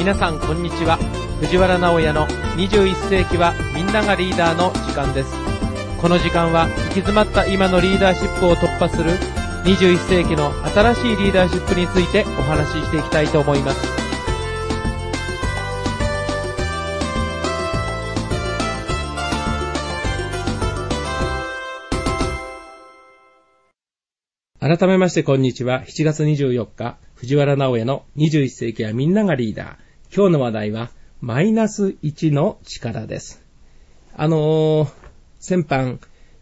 皆さんこんにちは。藤原直也の21世紀はみんながリーダーの時間です。この時間は行き詰まった今のリーダーシップを突破する21世紀の新しいリーダーシップについてお話ししていきたいと思います。改めましてこんにちは。7月24日、藤原直也の21世紀はみんながリーダー。今日の話題はマイナス1の力です。先般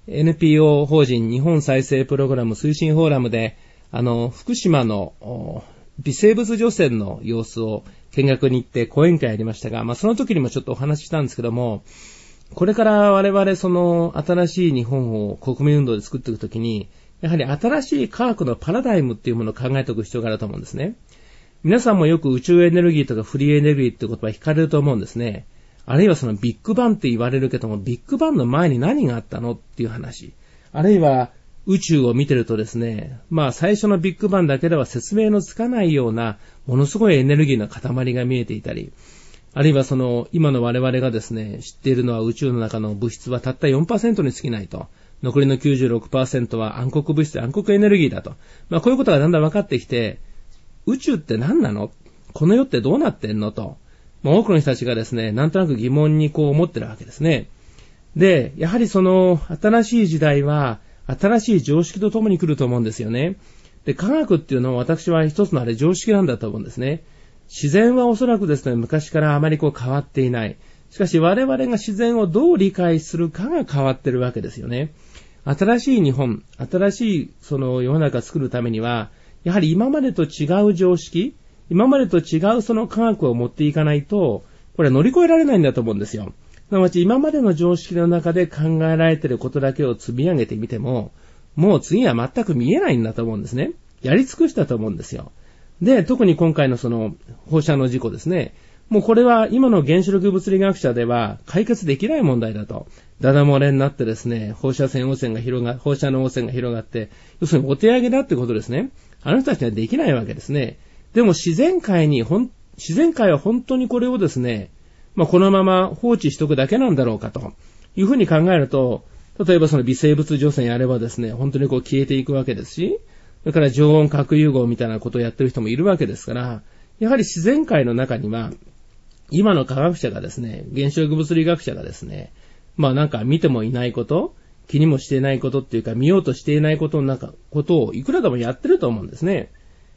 NPO 法人日本再生プログラム推進フォーラムで福島の微生物除染の様子を見学に行って講演会ありましたが、その時にもちょっとお話ししたんですけども、これから我々その新しい日本を国民運動で作っていくときに、やはり新しい科学のパラダイムっていうものを考えておく必要があると思うんですね。皆さんもよく宇宙エネルギーとかフリーエネルギーって言葉聞かれると思うんですね。あるいはそのビッグバンって言われるけども、ビッグバンの前に何があったのっていう話。あるいは宇宙を見てるとですね、最初のビッグバンだけでは説明のつかないようなものすごいエネルギーの塊が見えていたり、あるいはその今の我々がですね、知っているのは宇宙の中の物質はたった 4% に過ぎないと。残りの 96% は暗黒物質、暗黒エネルギーだと。こういうことがだんだん分かってきて、宇宙って何なの？この世ってどうなってんのと。多くの人たちがですね、なんとなく疑問に思ってるわけですね。で、やはりその新しい時代は、新しい常識とともに来ると思うんですよね。で、科学っていうのは私は一つの常識なんだと思うんですね。自然はおそらくですね、昔からあまり変わっていない。しかし我々が自然をどう理解するかが変わってるわけですよね。新しい日本、新しいその世の中を作るためには、やはり今までと違う常識、今までと違うその科学を持っていかないと、これは乗り越えられないんだと思うんですよ。すなわち今までの常識の中で考えられていることだけを積み上げてみても、もう次は全く見えないんだと思うんですね。やり尽くしたと思うんですよ。で、特に今回のその放射能事故ですね。もうこれは今の原子力物理学者では解決できない問題だと。ダダ漏れになってですね、放射能汚染が広がって、要するにお手上げだってことですね。あの人たちにはできないわけですね。でも自然界は本当にこれをですね、このまま放置しとくだけなんだろうかというふうに考えると、例えばその微生物除染やればですね、本当に消えていくわけですし、それから常温核融合みたいなことをやってる人もいるわけですから、やはり自然界の中には、今の科学者がですね、原子力物理学者がですね、なんか見てもいないこと、気にもしていないことっていうか、見ようとしていないことをいくらでもやってると思うんですね。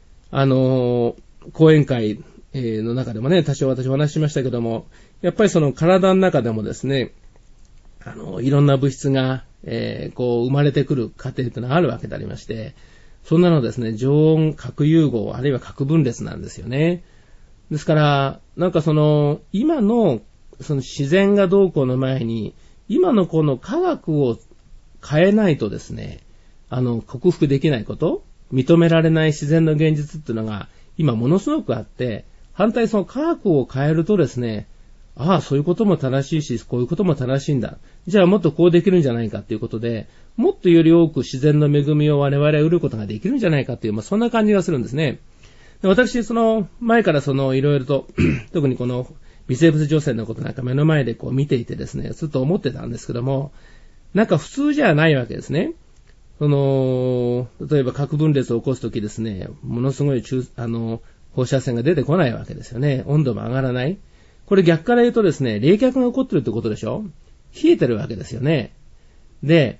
講演会の中でもね、多少私お話ししましたけども、やっぱりその体の中でもですね、いろんな物質が、生まれてくる過程というのがあるわけでありまして、そんなのですね、常温核融合、あるいは核分裂なんですよね。ですから、なんか今の、自然がどうこうの前に、今のこの科学を変えないとですね、克服できないこと、認められない自然の現実っていうのが、今ものすごくあって、反対その科学を変えるとですね、そういうことも正しいし、こういうことも正しいんだ。じゃあもっとこうできるんじゃないかということで、もっとより多く自然の恵みを我々は得ることができるんじゃないかという、そんな感じがするんですね。で私、前からいろいろと、特にこの微生物除染のことなんか目の前で見ていてですね、ずっと思ってたんですけども、なんか普通じゃないわけですね。例えば核分裂を起こすときですね、ものすごい放射線が出てこないわけですよね。温度も上がらない。これ逆から言うとですね、冷却が起こってるってことでしょ？冷えてるわけですよね。で、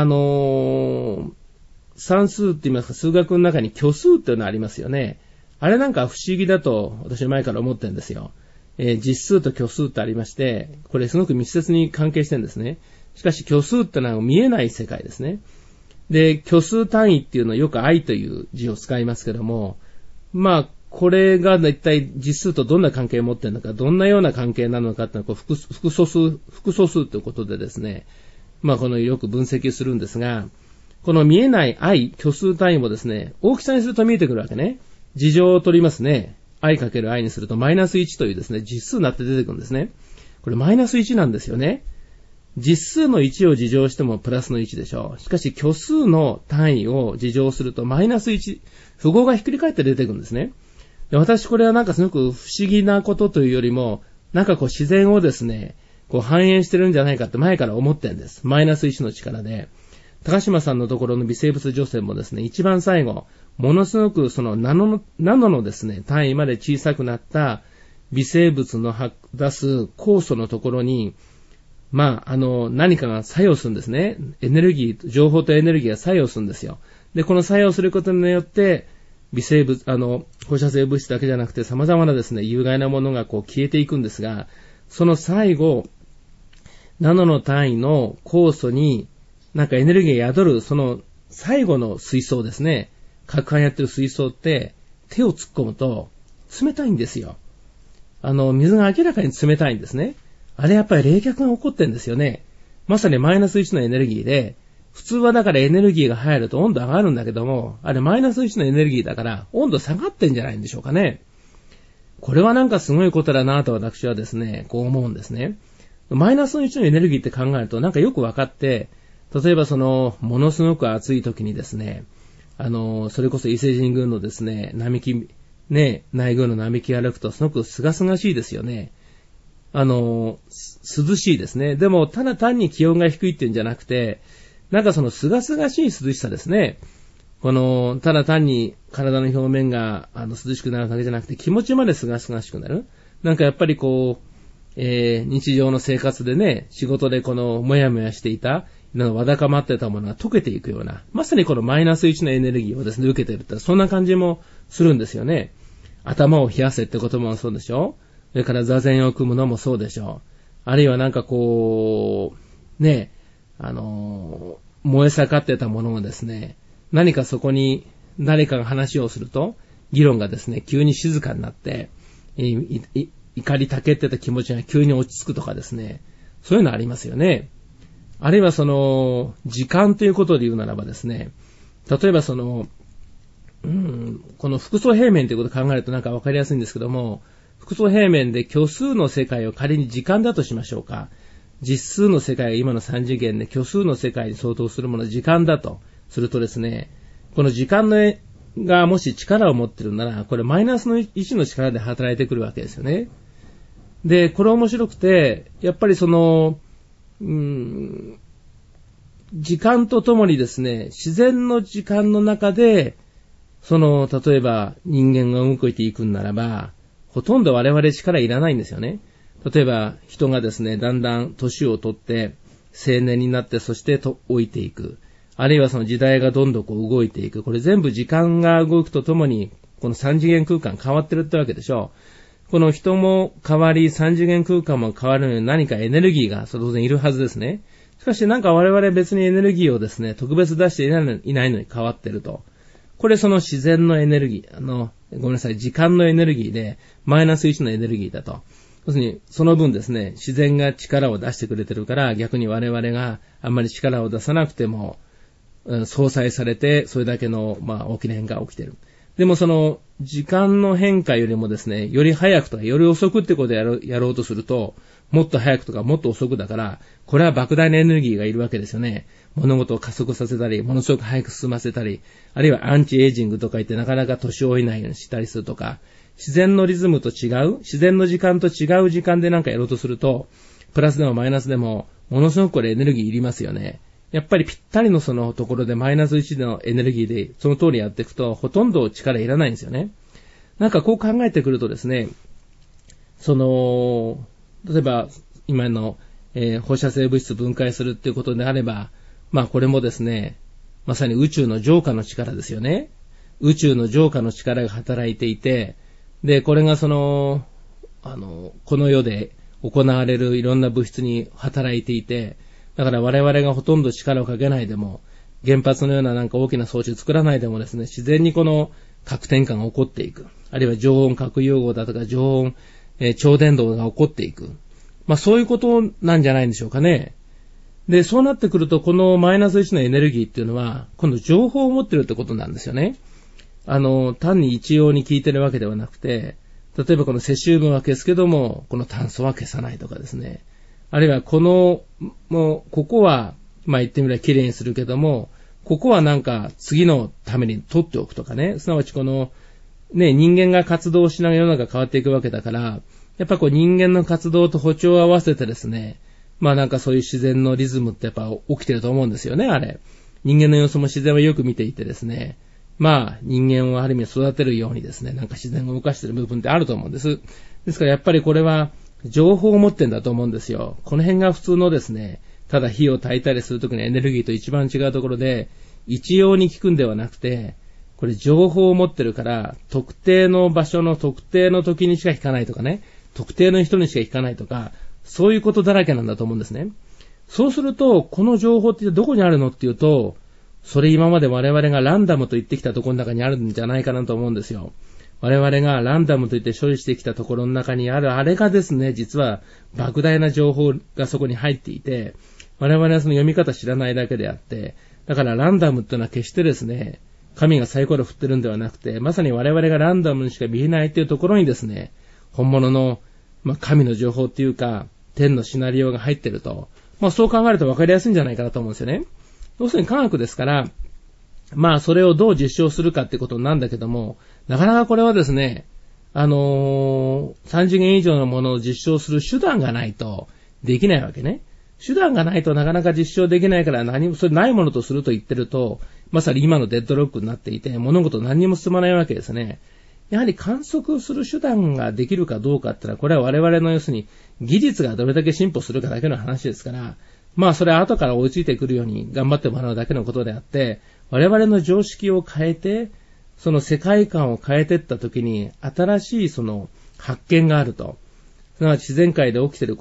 算数って言いますか、数学の中に虚数っていうのがありますよね。あれなんか不思議だと私前から思ってるんですよ。実数と虚数ってありまして、これすごく密接に関係してるんですね。しかし虚数ってのは見えない世界ですね。で、虚数単位っていうのはよく愛という字を使いますけども、これが一体実数とどんな関係を持っているのか、どんなような関係なのかっていうのは複素数ということでですね、このよく分析するんですが、この見えない愛、虚数単位もですね、大きさにすると見えてくるわけね。事情を取りますね。愛かける愛にするとマイナス1というですね、実数になって出てくるんですね。これマイナス1なんですよね。実数の1を事乗してもプラスの1でしょう。しかし虚数の単位を事乗するとマイナス1、符号がひっくり返って出てくるんですね。 で、私これはなんかすごく不思議なことというよりも、なんかこう自然をですね、こう反映してるんじゃないかって前から思ってるんです。マイナス1の力で。高島さんのところの微生物除染もですね、一番最後、ものすごくそのナノのですね、単位まで小さくなった微生物の出す酵素のところに、何かが作用するんですね。エネルギー、情報とエネルギーが作用するんですよ。で、この作用することによって、微生物、放射性物質だけじゃなくて様々なですね、有害なものがこう消えていくんですが、その最後、ナノの単位の酵素になんかエネルギーが宿る、その最後の水槽ですね。攪拌やってる水槽って手を突っ込むと冷たいんですよ。水が明らかに冷たいんですね。あれやっぱり冷却が起こってるんですよね。まさにマイナス1のエネルギーで、普通はだからエネルギーが入ると温度上がるんだけども、あれマイナス1のエネルギーだから温度下がってんじゃないんでしょうかね。これはなんかすごいことだなと私はですね、こう思うんですね。マイナス1のエネルギーって考えるとなんかよくわかって、例えばものすごく暑い時にですね、それこそ伊勢神宮のですね、内宮の並木歩くとすごく清々しいですよね。涼しいですね。でも、ただ単に気温が低いっていうんじゃなくて、なんかその清々しい涼しさですね。ただ単に体の表面が涼しくなるだけじゃなくて、気持ちまで清々しくなる。なんかやっぱり日常の生活でね、仕事でもやもやしていた、わだかまってたものが溶けていくような、まさにこのマイナス1のエネルギーをですね、受けてるって、そんな感じもするんですよね。頭を冷やせってこともそうでしょ。それから座禅を組むのもそうでしょう。あるいはなんか燃え盛ってたものをですね、何かそこに誰かが話をすると、議論がですね、急に静かになって、怒りたけってた気持ちが急に落ち着くとかですね、そういうのありますよね。あるいは時間ということで言うならばですね、例えばこの複素平面ということを考えるとなんかわかりやすいんですけども、複素平面で虚数の世界を仮に時間だとしましょうか。実数の世界が今の3次元で虚数の世界に相当するものを時間だとするとですね、この時間がもし力を持っているなら、これマイナスの1の力で働いてくるわけですよね。で、これ面白くて、やっぱり時間とともにですね、自然の時間の中で、例えば人間が動いていくんならば、ほとんど我々力いらないんですよね。例えば人がですね、だんだん年を取って青年になってそして老いていく。あるいはその時代がどんどん動いていく。これ全部時間が動くとともに、この3次元空間変わってるってわけでしょう。この人も変わり、3次元空間も変わるのに何かエネルギーが当然いるはずですね。しかしなんか我々別にエネルギーをですね、特別出していないのに変わってると。これ自然のエネルギー、ごめんなさい、時間のエネルギーで、マイナス1のエネルギーだと。要するに、その分ですね、自然が力を出してくれてるから、逆に我々があんまり力を出さなくても、相殺されて、それだけの、大きな変化が起きてる。でも時間の変化よりもですね、より早くとか、より遅くってことをやろうとすると、もっと早くとか、もっと遅くだから、これは莫大なエネルギーがいるわけですよね。物事を加速させたり、ものすごく早く進ませたり、あるいはアンチエイジングとか言ってなかなか年を追えないようにしたりするとか、自然のリズムと違う、自然の時間と違う時間でなんかやろうとすると、プラスでもマイナスでも、ものすごくこれエネルギーいりますよね。やっぱりぴったりのところでマイナス1のエネルギーでその通りやっていくと、ほとんど力いらないんですよね。なんかこう考えてくるとですね、例えば今の、放射性物質分解するっていうことであれば、これもですね、まさに宇宙の浄化の力ですよね。宇宙の浄化の力が働いていて、で、これがこの世で行われるいろんな物質に働いていて、だから我々がほとんど力をかけないでも、原発のようななんか大きな装置を作らないでもですね、自然にこの核転換が起こっていく。あるいは常温核融合だとか常温、超伝導が起こっていく。そういうことなんじゃないんでしょうかね。で、そうなってくると、このマイナス1のエネルギーっていうのは、今度情報を持ってるってことなんですよね。単に一様に聞いてるわけではなくて、例えばこのセシウムは消すけども、この炭素は消さないとかですね。あるいはここは、言ってみれば綺麗にするけども、ここはなんか次のために取っておくとかね。すなわちこの、 ね、人間が活動しながら世の中変わっていくわけだから、やっぱこう人間の活動と歩調を合わせてですね、まあなんかそういう自然のリズムってやっぱ起きてると思うんですよね、あれ。人間の様子も自然をよく見ていてですね、まあ人間をある意味育てるようにですね、なんか自然を動かしてる部分ってあると思うんです。ですからやっぱりこれは情報を持ってんだと思うんですよ。この辺が普通のですね、ただ火を焚いたりするときのエネルギーと一番違うところで、一様に効くんではなくて、これ情報を持ってるから、特定の場所の特定の時にしか効かないとかね、特定の人にしか効かないとか、そういうことだらけなんだと思うんですね。そうすると、この情報ってどこにあるのっていうと、それ今まで我々がランダムと言ってきたところの中にあるんじゃないかなと思うんですよ。我々がランダムと言って処理してきたところの中にあるあれがですね、実は莫大な情報がそこに入っていて、我々はその読み方知らないだけであって、だからランダムっていうのは決してですね、神がサイコロ振ってるんではなくて、まさに我々がランダムにしか見えないっていうところにですね、本物の、神の情報っていうか、天のシナリオが入ってると、そう考えると分かりやすいんじゃないかなと思うんですよね。要するに科学ですから、それをどう実証するかってことなんだけども、なかなかこれはですね、3次元以上のものを実証する手段がないとできないわけね。手段がないとなかなか実証できないからそれないものとすると言ってると、まさに今のデッドロックになっていて、物事何にも進まないわけですね。やはり観測する手段ができるかどうかってのは、これは我々の要するに技術がどれだけ進歩するかだけの話ですから、それは後から追いついてくるように頑張ってもらうだけのことであって、我々の常識を変えて、その世界観を変えていったときに、新しいその発見があると。すなわち自然界で起きこ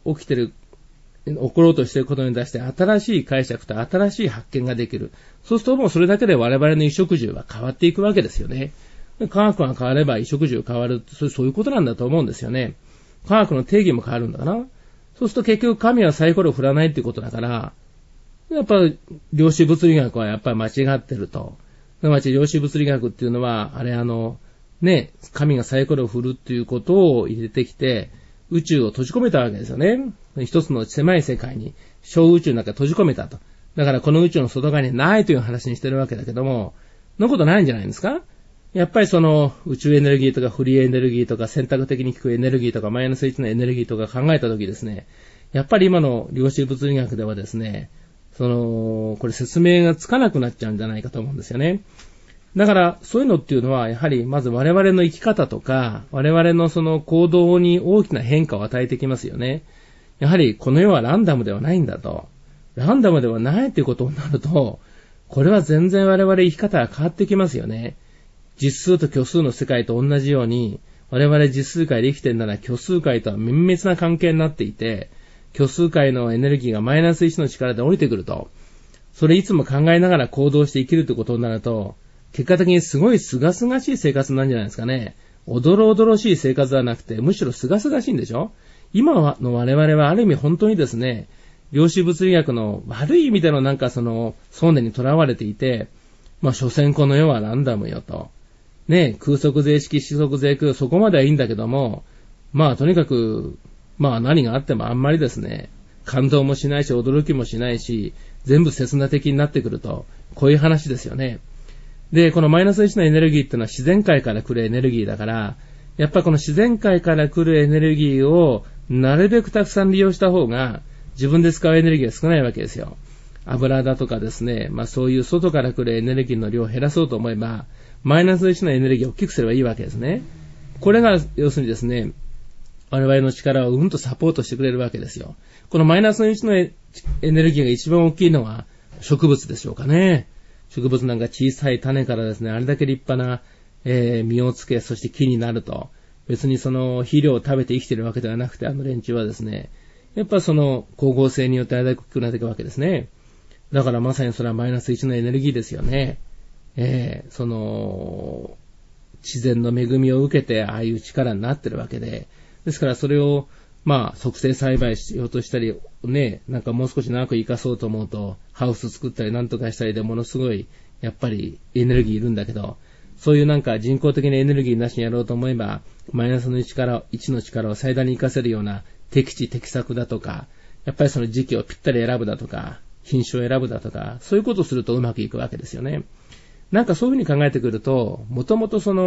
ろうとしていることに対して新しい解釈と新しい発見ができる。そうするともうそれだけで我々の衣食住は変わっていくわけですよね。科学が変われば衣食住変わる。そういうことなんだと思うんですよね。科学の定義も変わるんだかな。そうすると結局神はサイコロを振らないっていうことだから、やっぱり量子物理学はやっぱり間違ってると。すなわち量子物理学っていうのは、神がサイコロを振るっていうことを入れてきて、宇宙を閉じ込めたわけですよね。一つの狭い世界に小宇宙の中に閉じ込めたと。だからこの宇宙の外側にないという話にしてるわけだけども、のことないんじゃないんですか？やっぱりその宇宙エネルギーとかフリーエネルギーとか選択的に効くエネルギーとかマイナス1のエネルギーとか考えたときですね、やっぱり今の量子物理学ではですね、これ説明がつかなくなっちゃうんじゃないかと思うんですよね。だからそういうのっていうのはやはりまず我々の生き方とか我々のその行動に大きな変化を与えてきますよね。やはりこの世はランダムではないんだと。ランダムではないということになると、これは全然我々生き方が変わってきますよね。実数と虚数の世界と同じように、我々実数界で生きてるなら虚数界とは綿密な関係になっていて、虚数界のエネルギーがマイナス1の力で降りてくると、それいつも考えながら行動して生きるということになると、結果的にすごい清々しい生活なんじゃないですかね。おどろおどろしい生活ではなくて、むしろ清々しいんでしょ？今の我々はある意味本当にですね、量子物理学の悪い意味での想念にとらわれていて、所詮この世はランダムよと。空則税式、四則税空、そこまではいいんだけども、とにかく、何があってもあんまりですね、感動もしないし、驚きもしないし、全部刹那的になってくると、こういう話ですよね。で、このマイナス1のエネルギーっていうのは自然界から来るエネルギーだから、やっぱこの自然界から来るエネルギーをなるべくたくさん利用した方が、自分で使うエネルギーが少ないわけですよ。油だとかですね、そういう外から来るエネルギーの量を減らそうと思えば、マイナス1のエネルギーを大きくすればいいわけですね。これが要するにですね、我々の力をうんとサポートしてくれるわけですよ。このマイナス1のエネルギーが一番大きいのは植物でしょうかね。植物なんか小さい種からですね、あれだけ立派な、実をつけ、そして木になると。別にその肥料を食べて生きているわけではなくて、連中はですね、やっぱその光合成によってあれだけ大きくなっていくわけですね。だからまさにそれはマイナス1のエネルギーですよね。その自然の恵みを受けてああいう力になってるわけで、ですからそれを促成栽培しようとしたりね、もう少し長く生かそうと思うとハウス作ったりなんとかしたりでものすごいやっぱりエネルギーいるんだけど、そういう人工的なエネルギーなしにやろうと思えばマイナスの1の力を最大に活かせるような適地適作だとか、やっぱりその時期をぴったり選ぶだとか、品種を選ぶだとか、そういうことをするとうまくいくわけですよね。そういうふうに考えてくると、もともとその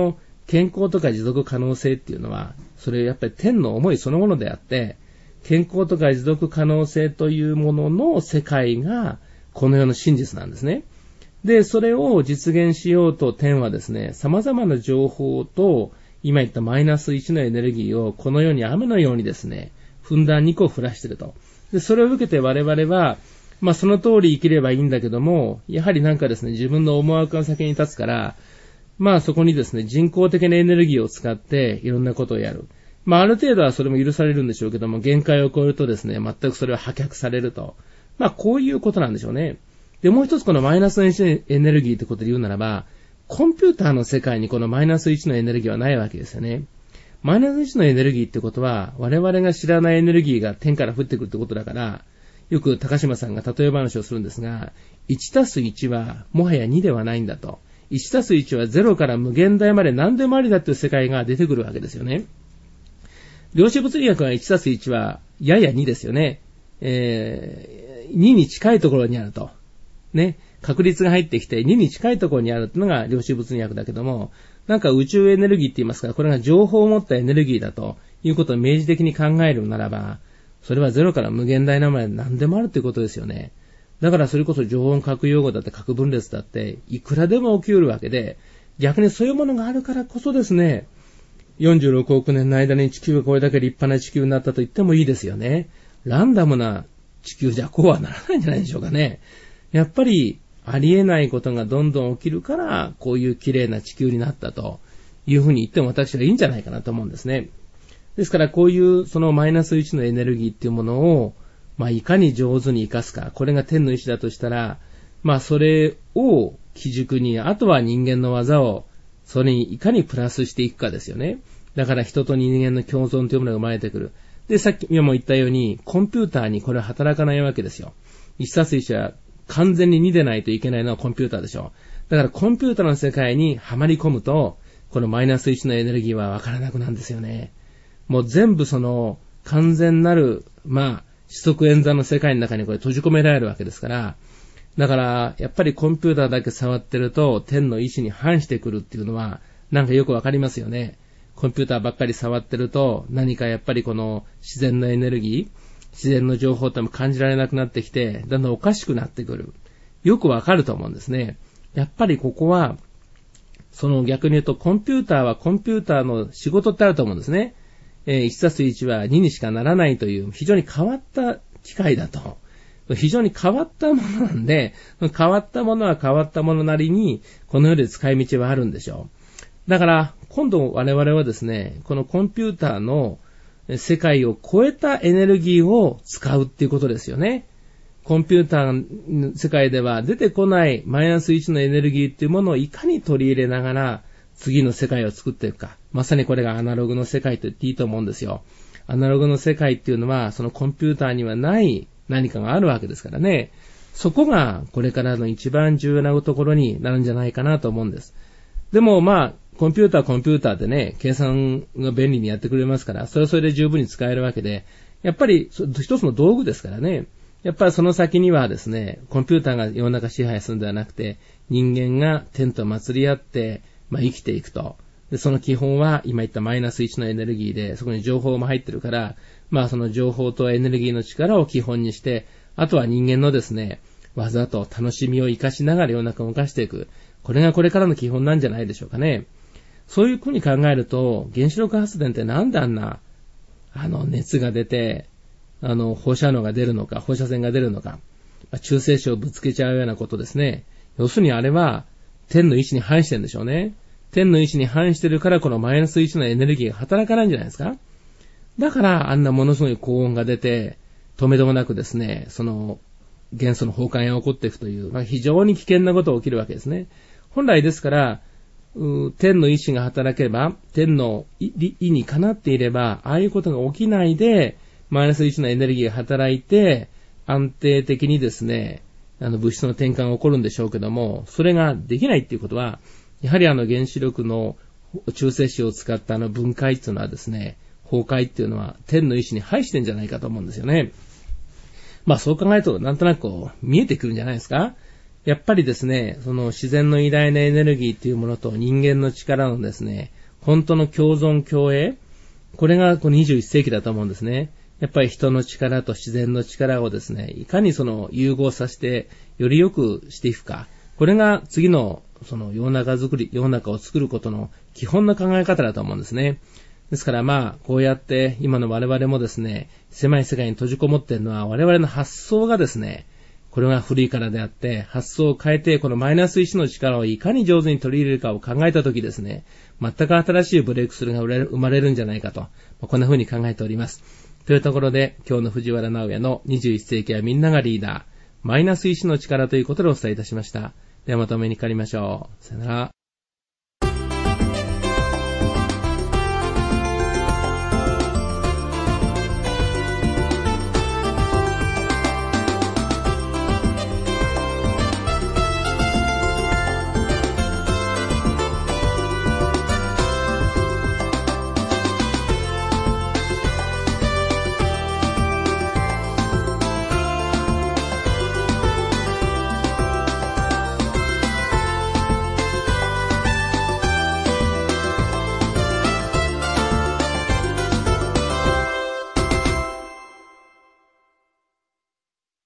健康とか持続可能性っていうのは、それやっぱり天の思いそのものであって、健康とか持続可能性というものの世界がこの世の真実なんですね。で、それを実現しようと天はですね、様々な情報と、今言ったマイナス1のエネルギーをこの世に雨のようにですね、ふんだんに降らしていると。で、それを受けて我々は、その通り生きればいいんだけども、やはりなんかですね、自分の思惑が先に立つから、そこにですね、人工的なエネルギーを使っていろんなことをやる。ある程度はそれも許されるんでしょうけども、限界を超えるとですね、全くそれは破却されると。こういうことなんでしょうね。で、もう一つこのマイナス1エネルギーってことで言うならば、コンピューターの世界にこのマイナス1のエネルギーはないわけですよね。マイナス1のエネルギーってことは、我々が知らないエネルギーが天から降ってくるってことだから、よく高島さんが例え話をするんですが、1+1 はもはや2ではないんだと。1+1 は0から無限大まで何でもありだっていう世界が出てくるわけですよね。量子物理学は 1+1 はやや2ですよね。2に近いところにあると。ね。確率が入ってきて2に近いところにあるっていうのが量子物理学だけども、なんか宇宙エネルギーって言いますから、これが情報を持ったエネルギーだということを明示的に考えるならば、それは0から無限大なまで何でもあるということですよね。だからそれこそ常温核融合だって核分裂だっていくらでも起きうるわけで、逆にそういうものがあるからこそですね、46億年の間に地球がこれだけ立派な地球になったと言ってもいいですよね。ランダムな地球じゃこうはならないんじゃないでしょうかね。やっぱりありえないことがどんどん起きるから、こういう綺麗な地球になったというふうに言っても私はいいんじゃないかなと思うんですね。ですからこういうそのマイナス1のエネルギーっていうものを、いかに上手に活かすか。これが天の意志だとしたら、それを基軸に、あとは人間の技を、それにいかにプラスしていくかですよね。だから人と人間の共存というものが生まれてくる。で、さっきも言ったように、コンピューターにこれは働かないわけですよ。1+1は完全に2でないといけないのはコンピューターでしょ。だからコンピューターの世界にはまり込むと、このマイナス1のエネルギーはわからなくなるんですよね。もう全部その完全なる、四則演算の世界の中にこれ閉じ込められるわけですから、だからやっぱりコンピューターだけ触ってると天の意志に反してくるっていうのはなんかよくわかりますよね。コンピューターばっかり触ってると何かやっぱりこの自然のエネルギー、自然の情報っても感じられなくなってきて、だんだんおかしくなってくる。よくわかると思うんですね。やっぱりここは、その逆に言うとコンピューターはコンピューターの仕事ってあると思うんですね。1+1 は2にしかならないという非常に変わった機械だと。非常に変わったものなんで、変わったものは変わったものなりに、この世で使い道はあるんでしょう。だから、今度我々はですね、このコンピューターの世界を超えたエネルギーを使うっていうことですよね。コンピューターの世界では出てこないマイナス1のエネルギーっていうものをいかに取り入れながら、次の世界を作っていくか。まさにこれがアナログの世界と言っていいと思うんですよ。アナログの世界っていうのは、そのコンピューターにはない何かがあるわけですからね。そこがこれからの一番重要なところになるんじゃないかなと思うんです。でもコンピューターでね、計算が便利にやってくれますから、それはそれで十分に使えるわけで、やっぱり一つの道具ですからね。やっぱりその先にはですね、コンピューターが世の中支配するんではなくて、人間が天と祭り合って、生きていくと。で、その基本は今言ったマイナス1のエネルギーで、そこに情報も入ってるから、その情報とエネルギーの力を基本にして、あとは人間のですね、技と楽しみを活かしながら世の中を動かしていく。これがこれからの基本なんじゃないでしょうかね。そういうふうに考えると、原子力発電ってなんであんな、熱が出て、放射能が出るのか、放射線が出るのか、中性子をぶつけちゃうようなことですね。要するにあれは、天の意志に反してるんでしょうね。天の意志に反してるからこのマイナス1のエネルギーが働かないんじゃないですか。だからあんなものすごい高温が出て、止めどもなくですね、その元素の崩壊が起こっていくという、非常に危険なことが起きるわけですね。本来ですから、天の意志が働けば、天の意にかなっていれば、ああいうことが起きないで、マイナス1のエネルギーが働いて、安定的にですね、物質の転換が起こるんでしょうけども、それができないっていうことは、やはり原子力の中性子を使った分解っていうのはですね、崩壊っていうのは天の意志に反してんじゃないかと思うんですよね。そう考えるとなんとなく見えてくるんじゃないですか。やっぱりですね、その自然の偉大なエネルギーっていうものと人間の力のですね、 本当の共存共栄、これがこの21世紀だと思うんですね。やっぱり人の力と自然の力をですね、いかにその融合させてより良くしていくか。これが次のその世の中を作ることの基本の考え方だと思うんですね。ですからこうやって今の我々もですね、狭い世界に閉じこもっているのは我々の発想がですね、これが古いからであって、発想を変えてこのマイナス意志の力をいかに上手に取り入れるかを考えたときですね、全く新しいブレイクスルーが生まれるんじゃないかと、こんな風に考えております。というところで、今日の藤原直也の21世紀はみんながリーダー、マイナス意志の力ということでお伝えいたしました。ではまたお目にかかりましょう。さよなら。